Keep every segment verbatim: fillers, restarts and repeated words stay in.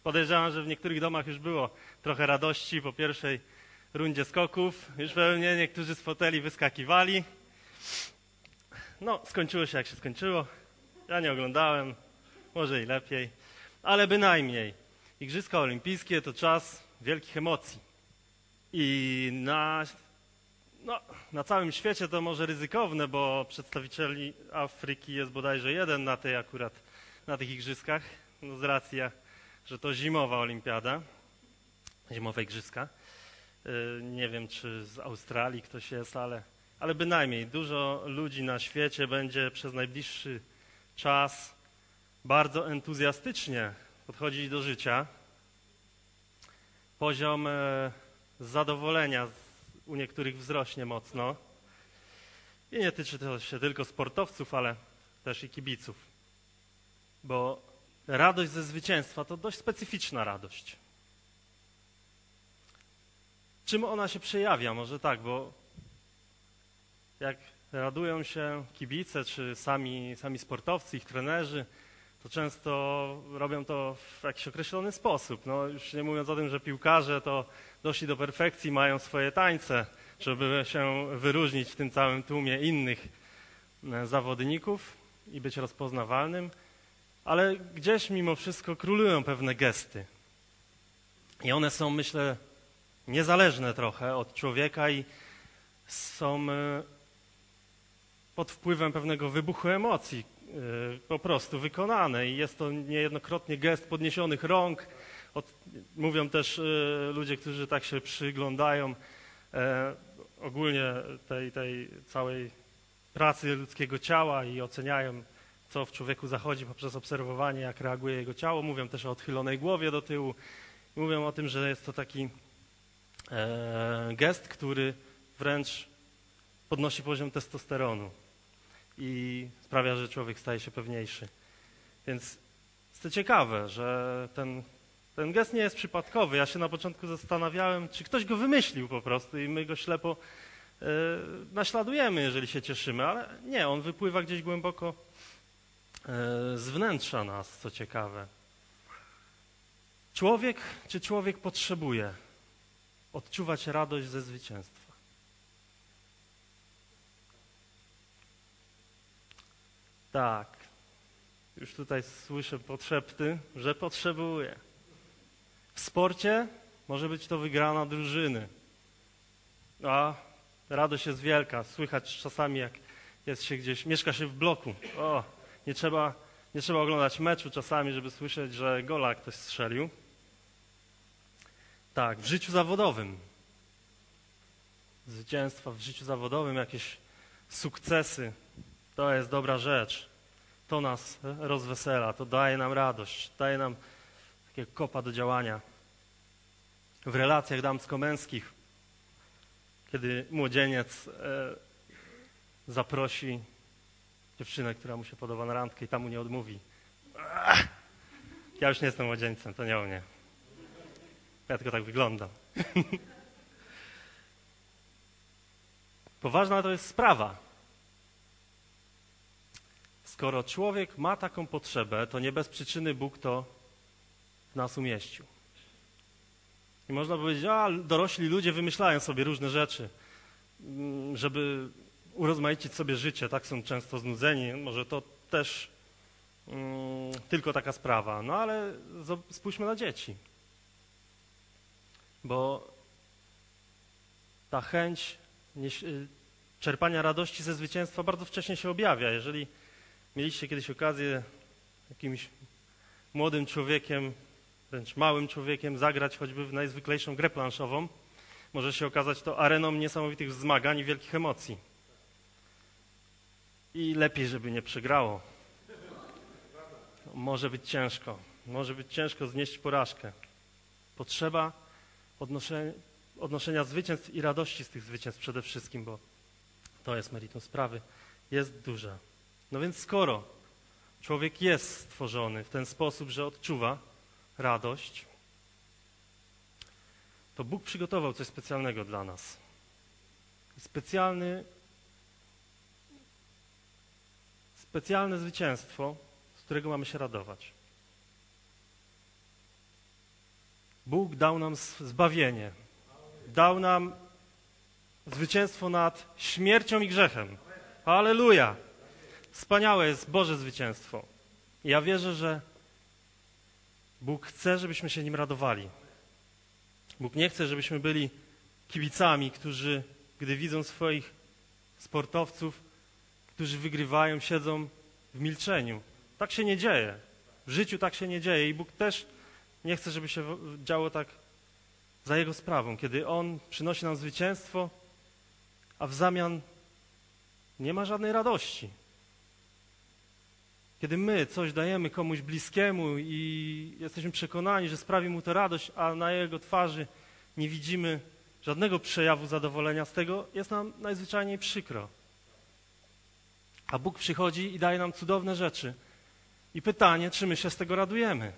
Podejrzewam, że w niektórych domach już było trochę radości po pierwszej rundzie skoków. Już pewnie niektórzy z foteli wyskakiwali. No, skończyło się jak się skończyło. Ja nie oglądałem, może i lepiej, ale bynajmniej. Igrzyska Olimpijskie to czas wielkich emocji. I na, no, na całym świecie to może ryzykowne, bo przedstawicieli Afryki jest bodajże jeden na tej akurat, na tych igrzyskach, no z racji, że to zimowa olimpiada, zimowe igrzyska. Nie wiem, czy z Australii ktoś jest, ale, ale bynajmniej dużo ludzi na świecie będzie przez najbliższy czas bardzo entuzjastycznie podchodzić do życia. Poziom zadowolenia u niektórych wzrośnie mocno. I nie tyczy to się tylko sportowców, ale też i kibiców. Bo radość ze zwycięstwa to dość specyficzna radość. Czym ona się przejawia? Może tak, bo jak radują się kibice, czy sami, sami sportowcy, ich trenerzy, to często robią to w jakiś określony sposób. No, już nie mówiąc o tym, że piłkarze to doszli do perfekcji, mają swoje tańce, żeby się wyróżnić w tym całym tłumie innych zawodników i być rozpoznawalnym, ale gdzieś mimo wszystko królują pewne gesty. I one są, myślę, niezależne trochę od człowieka i są pod wpływem pewnego wybuchu emocji po prostu wykonane. I jest to niejednokrotnie gest podniesionych rąk. Od, mówią też ludzie, którzy tak się przyglądają ogólnie tej, tej całej pracy ludzkiego ciała i oceniają, co w człowieku zachodzi poprzez obserwowanie, jak reaguje jego ciało. Mówią też o odchylonej głowie do tyłu. Mówią o tym, że jest to taki gest, który wręcz podnosi poziom testosteronu i sprawia, że człowiek staje się pewniejszy. Więc jest to ciekawe, że ten, ten gest nie jest przypadkowy. Ja się na początku zastanawiałem, czy ktoś go wymyślił po prostu i my go ślepo e, naśladujemy, jeżeli się cieszymy, ale nie, on wypływa gdzieś głęboko e, z wnętrza nas, co ciekawe. Człowiek, czy człowiek potrzebuje odczuwać radość ze zwycięstwa? Tak, już tutaj słyszę podszepty, że potrzebuje. W sporcie może być to wygrana drużyny, a radość jest wielka. Słychać czasami, jak jest się gdzieś, mieszka się w bloku. O, nie trzeba, nie trzeba oglądać meczu czasami, żeby słyszeć, że gola ktoś strzelił. Tak, w życiu zawodowym. Zwycięstwa w życiu zawodowym, jakieś sukcesy, to jest dobra rzecz. To nas rozwesela, to daje nam radość, daje nam takiego kopa do działania. W relacjach damsko-męskich, kiedy młodzieniec e, zaprosi dziewczynę, która mu się podoba na randkę i ta mu nie odmówi. Ach, ja już nie jestem młodzieńcem, to nie o mnie. Ja tylko tak wyglądam. Poważna to jest sprawa. Skoro człowiek ma taką potrzebę, to nie bez przyczyny Bóg to w nas umieścił. I można powiedzieć, a dorośli ludzie wymyślają sobie różne rzeczy, żeby urozmaicić sobie życie, tak są często znudzeni. Może to też um, tylko taka sprawa. No ale spójrzmy na dzieci. Bo ta chęć czerpania radości ze zwycięstwa bardzo wcześnie się objawia. Jeżeli mieliście kiedyś okazję jakimś młodym człowiekiem, wręcz małym człowiekiem zagrać choćby w najzwyklejszą grę planszową, może się okazać to areną niesamowitych zmagań i wielkich emocji. I lepiej, żeby nie przegrało. Może być ciężko, może być ciężko znieść porażkę. Potrzeba odnoszenia, odnoszenia zwycięstw i radości z tych zwycięstw przede wszystkim, bo to jest meritum sprawy, jest duża. No więc skoro człowiek jest stworzony w ten sposób, że odczuwa radość, to Bóg przygotował coś specjalnego dla nas. Specjalny, specjalne zwycięstwo, z którego mamy się radować. Bóg dał nam zbawienie. Dał nam zwycięstwo nad śmiercią i grzechem. Halleluja! Wspaniałe jest Boże zwycięstwo. Ja wierzę, że Bóg chce, żebyśmy się nim radowali. Bóg nie chce, żebyśmy byli kibicami, którzy, gdy widzą swoich sportowców, którzy wygrywają, siedzą w milczeniu. Tak się nie dzieje. W życiu tak się nie dzieje i Bóg też nie chce, żeby się działo tak za Jego sprawą, kiedy On przynosi nam zwycięstwo, a w zamian nie ma żadnej radości. Kiedy my coś dajemy komuś bliskiemu i jesteśmy przekonani, że sprawi mu to radość, a na jego twarzy nie widzimy żadnego przejawu zadowolenia z tego, jest nam najzwyczajniej przykro. A Bóg przychodzi i daje nam cudowne rzeczy. I pytanie, czy my się z tego radujemy?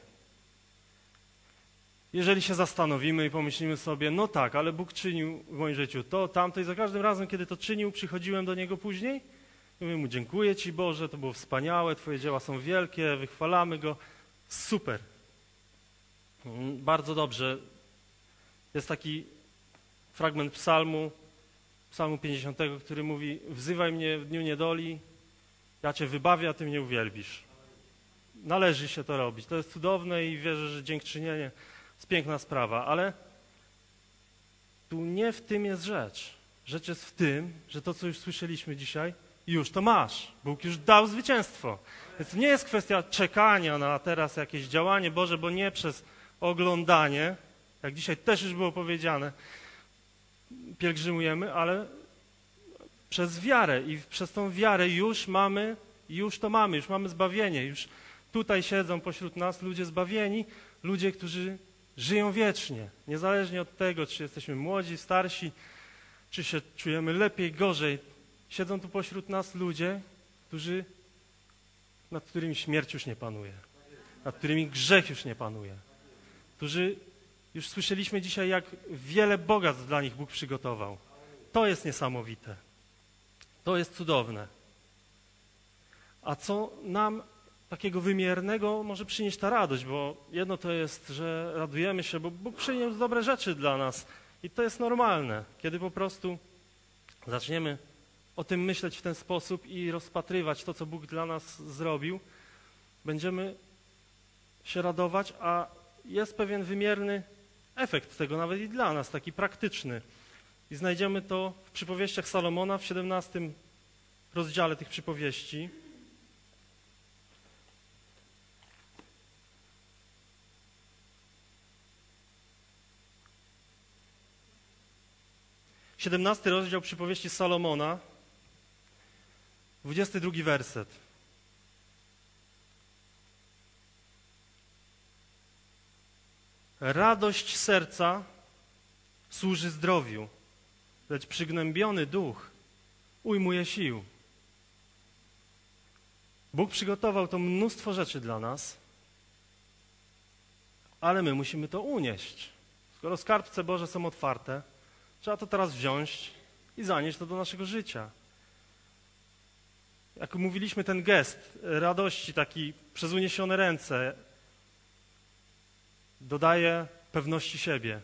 Jeżeli się zastanowimy i pomyślimy sobie, no tak, ale Bóg czynił w moim życiu to, tamto i za każdym razem, kiedy to czynił, przychodziłem do Niego później i mówię Mu, dziękuję Ci Boże, to było wspaniałe, Twoje dzieła są wielkie, wychwalamy Go. Super. Bardzo dobrze. Jest taki fragment psalmu, psalmu pięćdziesiątego, który mówi, wzywaj mnie w dniu niedoli, ja Cię wybawię, a Ty mnie uwielbisz. Należy się to robić. To jest cudowne i wierzę, że dziękczynienie jest piękna sprawa, ale tu nie w tym jest rzecz. Rzecz jest w tym, że to, co już słyszeliśmy dzisiaj, już to masz. Bóg już dał zwycięstwo. Więc nie jest kwestia czekania na teraz jakieś działanie Boże, bo nie przez oglądanie, jak dzisiaj też już było powiedziane, pielgrzymujemy, ale przez wiarę i przez tą wiarę już mamy, już to mamy, już mamy zbawienie, już tutaj siedzą pośród nas ludzie zbawieni, ludzie, którzy żyją wiecznie, niezależnie od tego, czy jesteśmy młodzi, starsi, czy się czujemy lepiej, gorzej. Siedzą tu pośród nas ludzie, którzy, nad którymi śmierć już nie panuje, nad którymi grzech już nie panuje, którzy, już słyszeliśmy dzisiaj, jak wiele bogactw dla nich Bóg przygotował. To jest niesamowite. To jest cudowne. A co nam takiego wymiernego może przynieść ta radość, bo jedno to jest, że radujemy się, bo Bóg przyniósł dobre rzeczy dla nas i to jest normalne, kiedy po prostu zaczniemy o tym myśleć w ten sposób i rozpatrywać to, co Bóg dla nas zrobił, będziemy się radować, a jest pewien wymierny efekt tego nawet i dla nas, taki praktyczny. I znajdziemy to w przypowieściach Salomona w siedemnastym rozdziale tych przypowieści. siedemnasty rozdział przypowieści Salomona, dwudziesty drugi werset. Radość serca służy zdrowiu, lecz przygnębiony duch ujmuje sił. Bóg przygotował to mnóstwo rzeczy dla nas, ale my musimy to unieść. Skoro skarbce Boże są otwarte, trzeba to teraz wziąć i zanieść to do naszego życia. Jak mówiliśmy, ten gest radości, taki przez uniesione ręce, dodaje pewności siebie.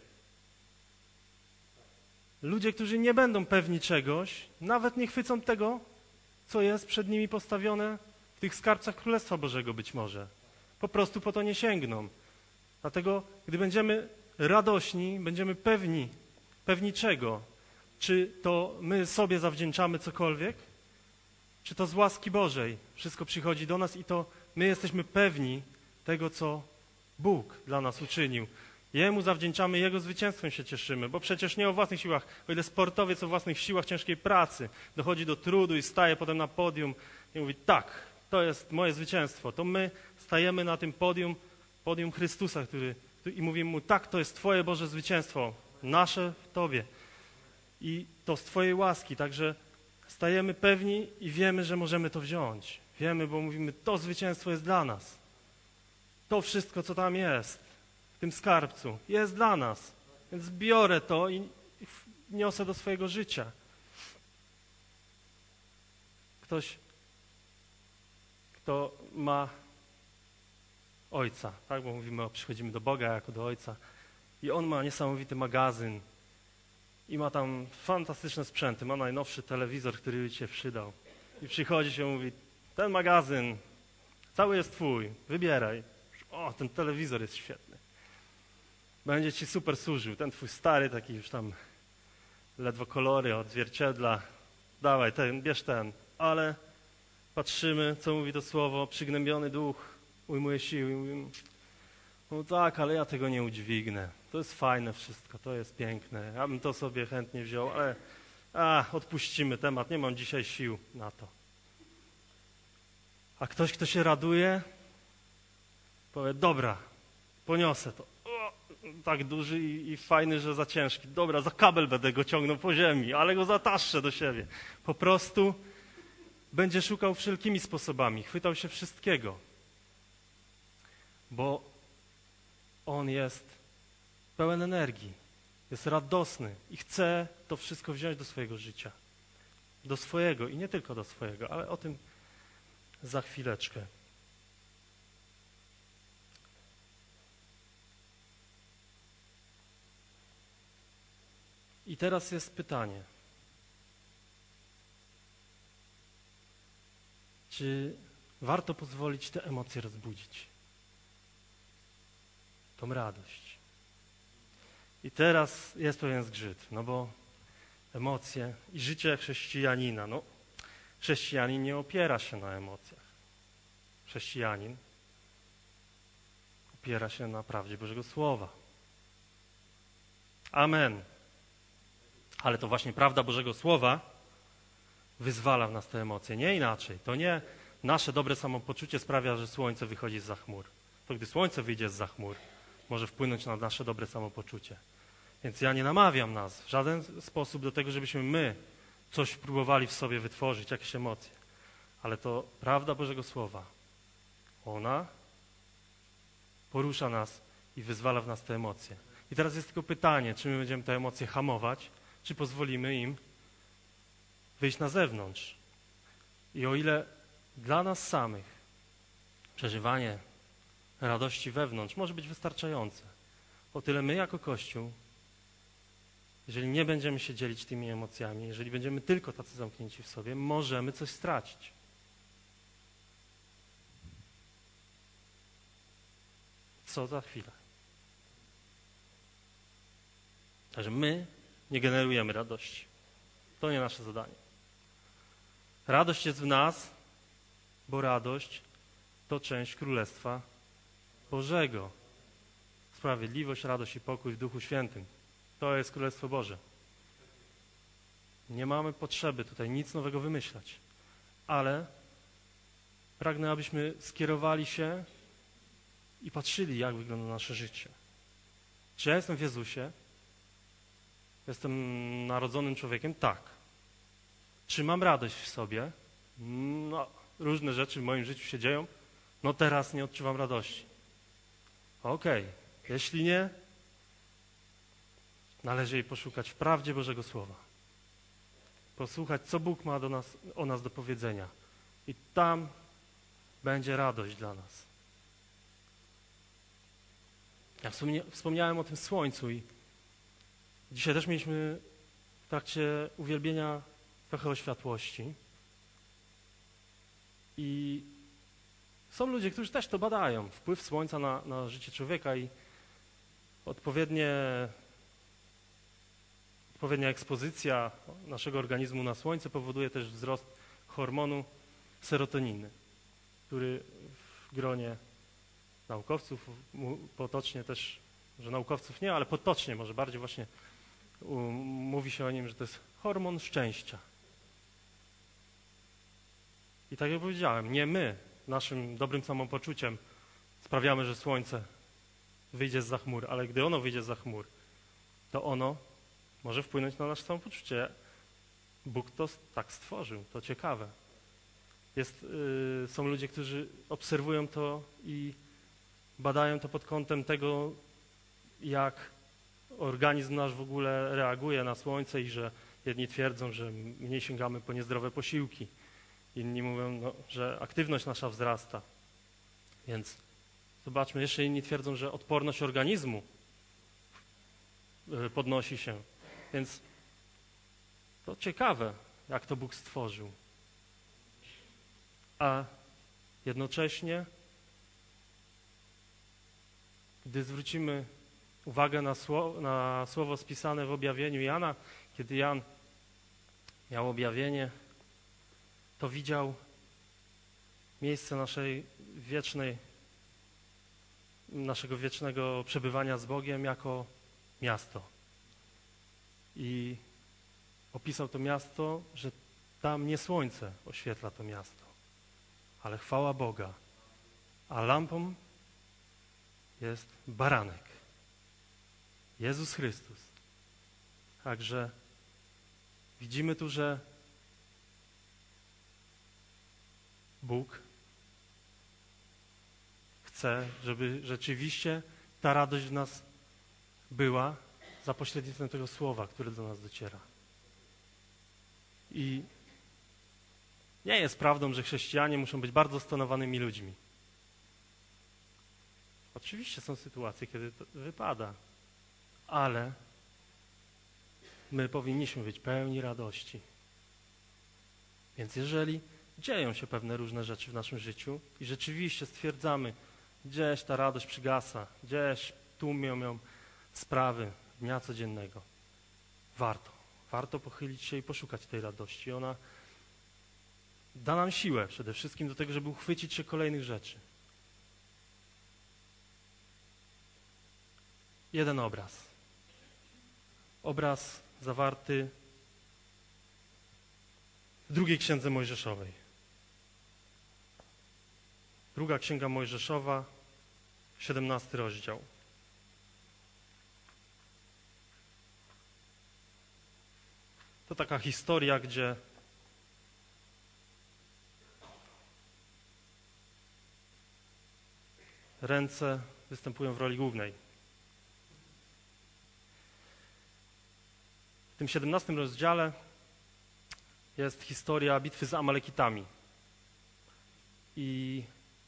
Ludzie, którzy nie będą pewni czegoś, nawet nie chwycą tego, co jest przed nimi postawione w tych skarbcach Królestwa Bożego być może. Po prostu po to nie sięgną. Dlatego, gdy będziemy radośni, będziemy pewni, pewni czego? Czy to my sobie zawdzięczamy cokolwiek? Czy to z łaski Bożej wszystko przychodzi do nas i to my jesteśmy pewni tego, co Bóg dla nas uczynił. Jemu zawdzięczamy, Jego zwycięstwem się cieszymy, bo przecież nie o własnych siłach, o ile sportowiec o własnych siłach ciężkiej pracy dochodzi do trudu i staje potem na podium i mówi, tak, to jest moje zwycięstwo, to my stajemy na tym podium, podium Chrystusa, który, i mówimy Mu, tak, to jest Twoje Boże zwycięstwo, nasze w Tobie i to z Twojej łaski, także stajemy pewni i wiemy, że możemy to wziąć. Wiemy, bo mówimy, to zwycięstwo jest dla nas. To wszystko, co tam jest, w tym skarbcu, jest dla nas. Więc biorę to i niosę do swojego życia. Ktoś, kto ma Ojca, tak? Bo mówimy, o, przychodzimy do Boga jako do Ojca. i on ma niesamowity magazyn i ma tam fantastyczne sprzęty, ma najnowszy telewizor, który by ci się przydał. I przychodzi się i mówi, ten magazyn cały jest twój, wybieraj. O, ten telewizor jest świetny. Będzie ci super służył, ten twój stary, taki już tam ledwo kolory, odzwierciedla. Dawaj, ten, bierz ten. Ale patrzymy, co mówi to słowo, przygnębiony duch ujmuje siły i mówi, no tak, ale ja tego nie udźwignę. To jest fajne wszystko, to jest piękne. Ja bym to sobie chętnie wziął, ale a, odpuścimy temat, nie mam dzisiaj sił na to. A ktoś, kto się raduje, powie, dobra, poniosę to. O, tak duży i, i fajny, że za ciężki. Dobra, za kabel będę go ciągnął po ziemi, ale go zataszczę do siebie. Po prostu będzie szukał wszelkimi sposobami, chwytał się wszystkiego. Bo on jest pełen energii, jest radosny i chce to wszystko wziąć do swojego życia. Do swojego i nie tylko do swojego, ale o tym za chwileczkę. I teraz jest pytanie. Czy warto pozwolić te emocje rozbudzić? Tą radość. I teraz jest pewien zgrzyt, no bo emocje i życie chrześcijanina, no chrześcijanin nie opiera się na emocjach. Chrześcijanin opiera się na prawdzie Bożego Słowa. Amen. Ale to właśnie prawda Bożego Słowa wyzwala w nas te emocje, nie inaczej. To nie nasze dobre samopoczucie sprawia, że słońce wychodzi zza chmur. To gdy słońce wyjdzie zza chmur, może wpłynąć na nasze dobre samopoczucie. Więc ja nie namawiam nas w żaden sposób do tego, żebyśmy my coś próbowali w sobie wytworzyć, jakieś emocje. Ale to prawda Bożego Słowa. Ona porusza nas i wyzwala w nas te emocje. I teraz jest tylko pytanie, czy my będziemy te emocje hamować, czy pozwolimy im wyjść na zewnątrz. I o ile dla nas samych przeżywanie radości wewnątrz może być wystarczające, o tyle my jako Kościół, jeżeli nie będziemy się dzielić tymi emocjami, jeżeli będziemy tylko tacy zamknięci w sobie, możemy coś stracić. Co za chwilę. Także my nie generujemy radości. To nie nasze zadanie. Radość jest w nas, bo radość to część Królestwa Bożego. Sprawiedliwość, radość i pokój w Duchu Świętym. To jest Królestwo Boże. Nie mamy potrzeby tutaj nic nowego wymyślać. Ale pragnę, abyśmy skierowali się i patrzyli, jak wygląda nasze życie. Czy ja jestem w Jezusie? Jestem narodzonym człowiekiem? Tak. Czy mam radość w sobie? No, różne rzeczy w moim życiu się dzieją. No teraz nie odczuwam radości. Okej. Okay. Jeśli nie, należy jej poszukać w prawdzie Bożego Słowa. Posłuchać, co Bóg ma do nas, o nas do powiedzenia. I tam będzie radość dla nas. Ja wspomniałem o tym słońcu i dzisiaj też mieliśmy w trakcie uwielbienia trochę o światłości. I są ludzie, którzy też to badają. Wpływ słońca na, na życie człowieka i odpowiednie, odpowiednia ekspozycja naszego organizmu na słońce powoduje też wzrost hormonu serotoniny, który w gronie naukowców, potocznie też, że naukowców nie, ale potocznie może bardziej właśnie um, mówi się o nim, że to jest hormon szczęścia. I tak jak powiedziałem, nie my naszym dobrym samopoczuciem sprawiamy, że słońce wyjdzie zza chmur, ale gdy ono wyjdzie zza chmur, to ono może wpłynąć na nasze samopoczucie. Bóg to tak stworzył, to ciekawe. Jest, yy, są ludzie, którzy obserwują to i badają to pod kątem tego, jak organizm nasz w ogóle reaguje na słońce i że jedni twierdzą, że mniej sięgamy po niezdrowe posiłki. Inni mówią, no, że aktywność nasza wzrasta. Więc zobaczmy, jeszcze inni twierdzą, że odporność organizmu podnosi się. Więc to ciekawe, jak to Bóg stworzył. A jednocześnie, gdy zwrócimy uwagę na słowo, na słowo spisane w objawieniu Jana, kiedy Jan miał objawienie, to widział miejsce naszej wiecznej, naszego wiecznego przebywania z Bogiem jako miasto. I opisał to miasto, że tam nie słońce oświetla to miasto, ale chwała Boga. A lampą jest baranek. Jezus Chrystus. Także widzimy tu, że Bóg chce, żeby rzeczywiście ta radość w nas była za pośrednictwem tego słowa, które do nas dociera. I nie jest prawdą, że chrześcijanie muszą być bardzo stonowanymi ludźmi. Oczywiście są sytuacje, kiedy to wypada, ale my powinniśmy być pełni radości. Więc jeżeli dzieją się pewne różne rzeczy w naszym życiu i rzeczywiście stwierdzamy, gdzieś ta radość przygasa, gdzieś tłumią ją sprawy dnia codziennego, warto, warto pochylić się i poszukać tej radości. Ona da nam siłę przede wszystkim do tego, żeby uchwycić się kolejnych rzeczy. Jeden obraz. Obraz zawarty w drugiej księdze Mojżeszowej. Druga księga Mojżeszowa, siedemnasty rozdział. To taka historia, gdzie ręce występują w roli głównej. W tym siedemnastym rozdziale jest historia bitwy z Amalekitami. I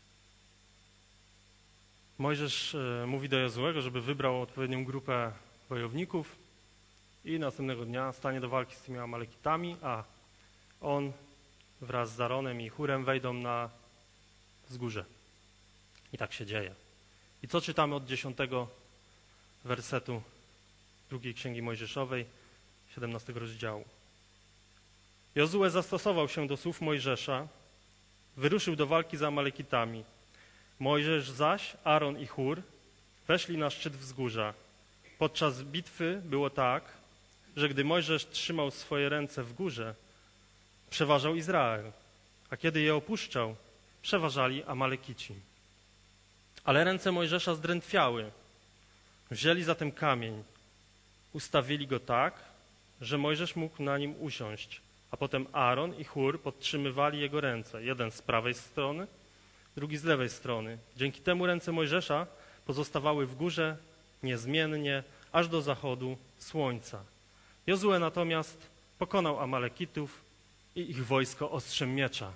Mojżesz mówi do Jozuego, żeby wybrał odpowiednią grupę wojowników i następnego dnia stanie do walki z tymi Amalekitami, a on wraz z Aaronem i Hurem wejdą na wzgórze. I tak się dzieje. I co czytamy od dziesiątego wersetu drugiej księgi Mojżeszowej, siedemnastego rozdziału. Jozue zastosował się do słów Mojżesza, wyruszył do walki z Amalekitami. Mojżesz zaś, Aaron i Hur weszli na szczyt wzgórza. Podczas bitwy było tak, że gdy Mojżesz trzymał swoje ręce w górze, przeważał Izrael, a kiedy je opuszczał, przeważali Amalekici. Ale ręce Mojżesza zdrętwiały. Wzięli zatem kamień, ustawili go tak, że Mojżesz mógł na nim usiąść, a potem Aaron i Hur podtrzymywali jego ręce, jeden z prawej strony, drugi z lewej strony. Dzięki temu ręce Mojżesza pozostawały w górze niezmiennie, aż do zachodu słońca. Jozue natomiast pokonał Amalekitów i ich wojsko ostrzem miecza.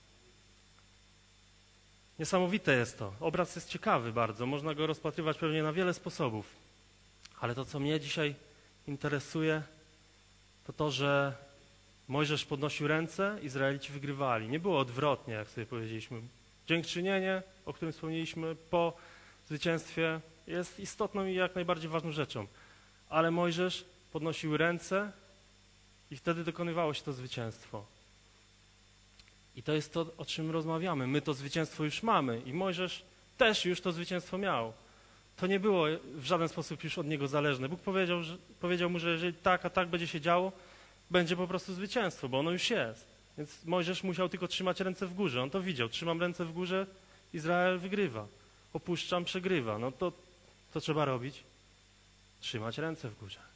Niesamowite jest to. Obraz jest ciekawy bardzo. Można go rozpatrywać pewnie na wiele sposobów. Ale to, co mnie dzisiaj interesuje, to to, że Mojżesz podnosił ręce, Izraelici wygrywali. Nie było odwrotnie, jak sobie powiedzieliśmy. Dziękczynienie, o którym wspomnieliśmy, po zwycięstwie jest istotną i jak najbardziej ważną rzeczą. Ale Mojżesz podnosił ręce i wtedy dokonywało się to zwycięstwo. I to jest to, o czym rozmawiamy. My to zwycięstwo już mamy i Mojżesz też już to zwycięstwo miał. To nie było w żaden sposób już od niego zależne. Bóg powiedział, że, powiedział mu, że jeżeli tak, a tak będzie się działo, będzie po prostu zwycięstwo, bo ono już jest. Więc Mojżesz musiał tylko trzymać ręce w górze. On to widział. Trzymam ręce w górze, Izrael wygrywa. Opuszczam, przegrywa. No to co trzeba robić? Trzymać ręce w górze.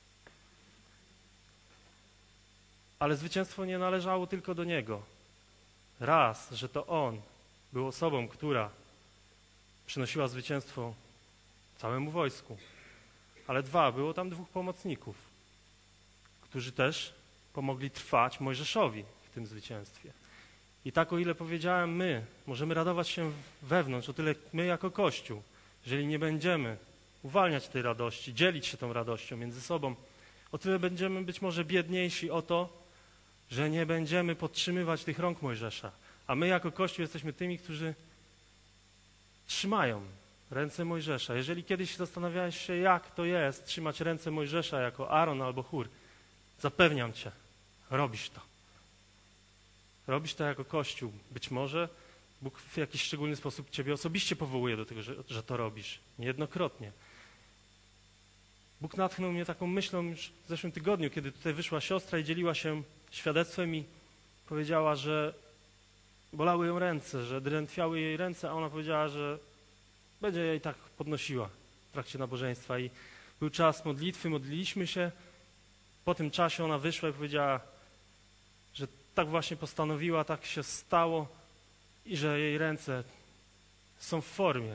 Ale zwycięstwo nie należało tylko do niego. Raz, że to on był osobą, która przynosiła zwycięstwo całemu wojsku. Ale dwa, było tam dwóch pomocników, którzy też pomogli trwać Mojżeszowi w tym zwycięstwie. I tak, o ile powiedziałem, my możemy radować się wewnątrz, o tyle my jako Kościół, jeżeli nie będziemy uwalniać tej radości, dzielić się tą radością między sobą. O tyle będziemy być może biedniejsi o to, że nie będziemy podtrzymywać tych rąk Mojżesza. A my jako Kościół jesteśmy tymi, którzy trzymają ręce Mojżesza. Jeżeli kiedyś zastanawiałeś się, jak to jest trzymać ręce Mojżesza jako Aaron albo Hur, zapewniam cię, robisz to. Robisz to jako Kościół. Być może Bóg w jakiś szczególny sposób ciebie osobiście powołuje do tego, że, że to robisz. Niejednokrotnie. Bóg natchnął mnie taką myślą już w zeszłym tygodniu, kiedy tutaj wyszła siostra i dzieliła się świadectwem i powiedziała, że bolały ją ręce, że drętwiały jej ręce, a ona powiedziała, że będzie je i tak podnosiła w trakcie nabożeństwa. I był czas modlitwy, modliliśmy się. Po tym czasie ona wyszła i powiedziała, że tak właśnie postanowiła, tak się stało i że jej ręce są w formie.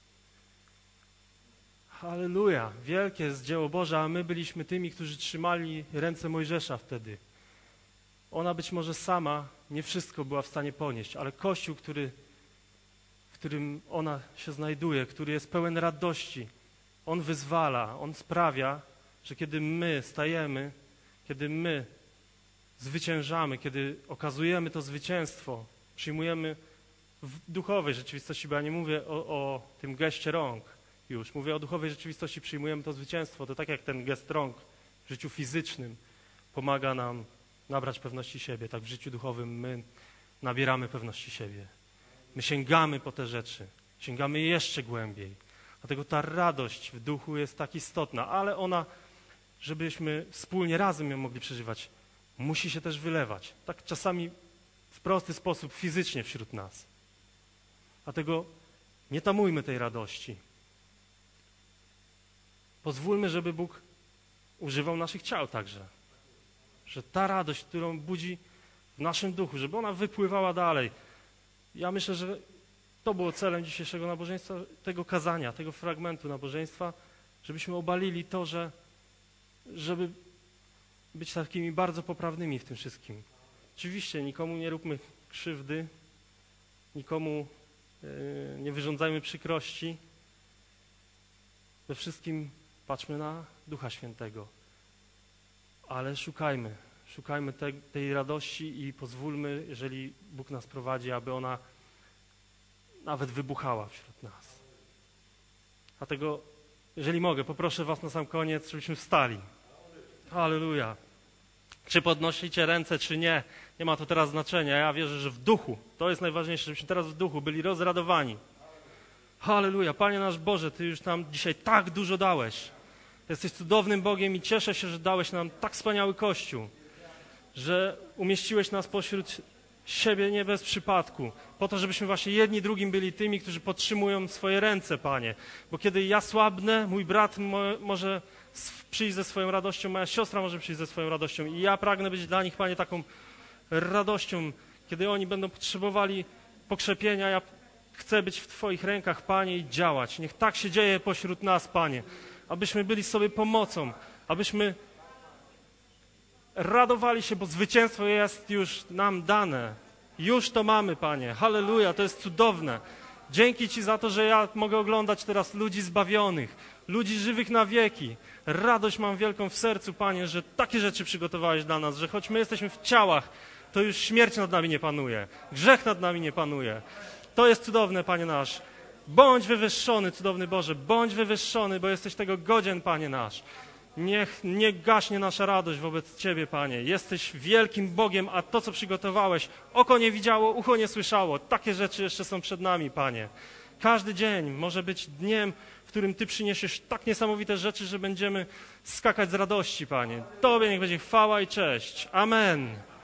Halleluja, wielkie jest dzieło Boże, a my byliśmy tymi, którzy trzymali ręce Mojżesza wtedy. Ona być może sama nie wszystko była w stanie ponieść, ale Kościół, który, w którym ona się znajduje, który jest pełen radości, on wyzwala, on sprawia, że kiedy my stajemy, kiedy my zwyciężamy, kiedy okazujemy to zwycięstwo, przyjmujemy w duchowej rzeczywistości, bo ja nie mówię o, o tym geście rąk już, mówię o duchowej rzeczywistości, przyjmujemy to zwycięstwo. To tak jak ten gest rąk w życiu fizycznym pomaga nam nabrać pewności siebie, tak w życiu duchowym my nabieramy pewności siebie. My sięgamy po te rzeczy, sięgamy jeszcze głębiej. Dlatego ta radość w duchu jest tak istotna, ale ona, żebyśmy wspólnie razem ją mogli przeżywać, musi się też wylewać. Tak czasami w prosty sposób fizycznie wśród nas. Dlatego nie tamujmy tej radości. Pozwólmy, żeby Bóg używał naszych ciał także. Że ta radość, którą budzi w naszym duchu, żeby ona wypływała dalej. Ja myślę, że to było celem dzisiejszego nabożeństwa, tego kazania, tego fragmentu nabożeństwa, żebyśmy obalili to, że żeby być takimi bardzo poprawnymi w tym wszystkim. Oczywiście nikomu nie róbmy krzywdy, nikomu yy, nie wyrządzajmy przykrości. We wszystkim patrzmy na Ducha Świętego. Ale szukajmy, szukajmy te, tej radości i pozwólmy, jeżeli Bóg nas prowadzi, aby ona nawet wybuchała wśród nas. Dlatego, jeżeli mogę, poproszę was na sam koniec, żebyśmy wstali. Halleluja. Czy podnosicie ręce, czy nie, nie ma to teraz znaczenia. Ja wierzę, że w duchu, to jest najważniejsze, żebyśmy teraz w duchu byli rozradowani. Halleluja. Panie nasz Boże, Ty już nam dzisiaj tak dużo dałeś. Jesteś cudownym Bogiem i cieszę się, że dałeś nam tak wspaniały Kościół, że umieściłeś nas pośród siebie nie bez przypadku, po to, żebyśmy właśnie jedni drugim byli tymi, którzy podtrzymują swoje ręce, Panie. Bo kiedy ja słabnę, mój brat mo może przyjść ze swoją radością, moja siostra może przyjść ze swoją radością i ja pragnę być dla nich, Panie, taką radością, kiedy oni będą potrzebowali pokrzepienia, ja chcę być w Twoich rękach, Panie, i działać. Niech tak się dzieje pośród nas, Panie, abyśmy byli sobie pomocą, abyśmy radowali się, bo zwycięstwo jest już nam dane. Już to mamy, Panie. Halleluja, to jest cudowne. Dzięki Ci za to, że ja mogę oglądać teraz ludzi zbawionych, ludzi żywych na wieki. Radość mam wielką w sercu, Panie, że takie rzeczy przygotowałeś dla nas, że choć my jesteśmy w ciałach, to już śmierć nad nami nie panuje, grzech nad nami nie panuje. To jest cudowne, Panie nasz. Bądź wywyższony, cudowny Boże, bądź wywyższony, bo jesteś tego godzien, Panie nasz. Niech nie gaśnie nasza radość wobec Ciebie, Panie. Jesteś wielkim Bogiem, a to, co przygotowałeś, oko nie widziało, ucho nie słyszało. Takie rzeczy jeszcze są przed nami, Panie. Każdy dzień może być dniem, w którym Ty przyniesiesz tak niesamowite rzeczy, że będziemy skakać z radości, Panie. Tobie niech będzie chwała i cześć. Amen.